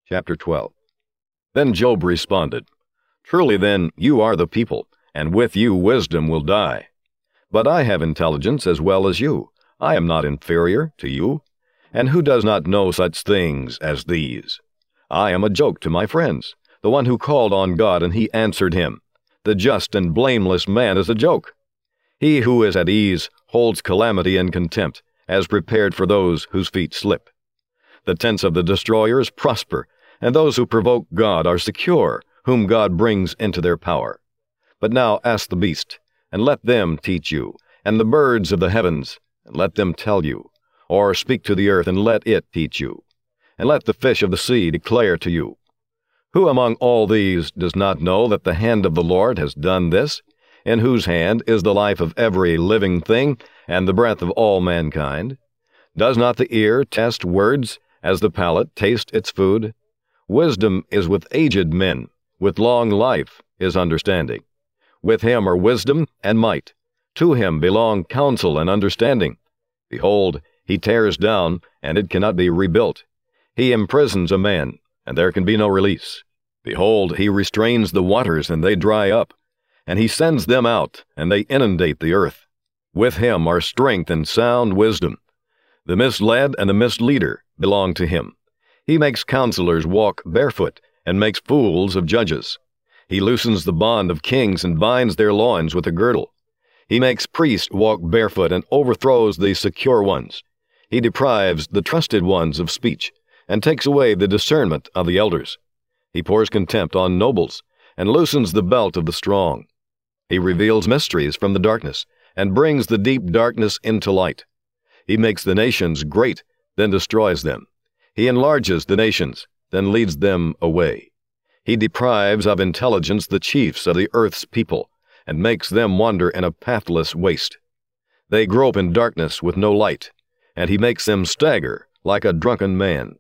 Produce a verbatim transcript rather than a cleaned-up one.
Chapter twelve. Then Job responded, "Truly then you are the people, and with you wisdom will die. But I have intelligence as well as you. I am not inferior to you. And who does not know such things as these? I am a joke to my friends, the one who called on God and he answered him. The just and blameless man is a joke. He who is at ease holds calamity and contempt, as prepared for those whose feet slip. The tents of the destroyers prosper, and those who provoke God are secure, whom God brings into their power. But now ask the beast, and let them teach you, and the birds of the heavens, and let them tell you, or speak to the earth, and let it teach you, and let the fish of the sea declare to you. Who among all these does not know that the hand of the Lord has done this, in whose hand is the life of every living thing, and the breath of all mankind? Does not the ear test words, as the palate taste its food? Wisdom is with aged men, with long life is understanding. With him are wisdom and might. To him belong counsel and understanding. Behold, he tears down, and it cannot be rebuilt. He imprisons a man, and there can be no release. Behold, he restrains the waters, and they dry up. And he sends them out, and they inundate the earth. With him are strength and sound wisdom. The misled and the misleader belong to him. He makes counselors walk barefoot, and makes fools of judges. He loosens the bond of kings and binds their loins with a girdle. He makes priests walk barefoot and overthrows the secure ones. He deprives the trusted ones of speech, and takes away the discernment of the elders. He pours contempt on nobles, and loosens the belt of the strong. He reveals mysteries from the darkness, and brings the deep darkness into light. He makes the nations great, then destroys them. He enlarges the nations, then leads them away. He deprives of intelligence the chiefs of the earth's people, and makes them wander in a pathless waste. They grope in darkness with no light, and he makes them stagger like a drunken man.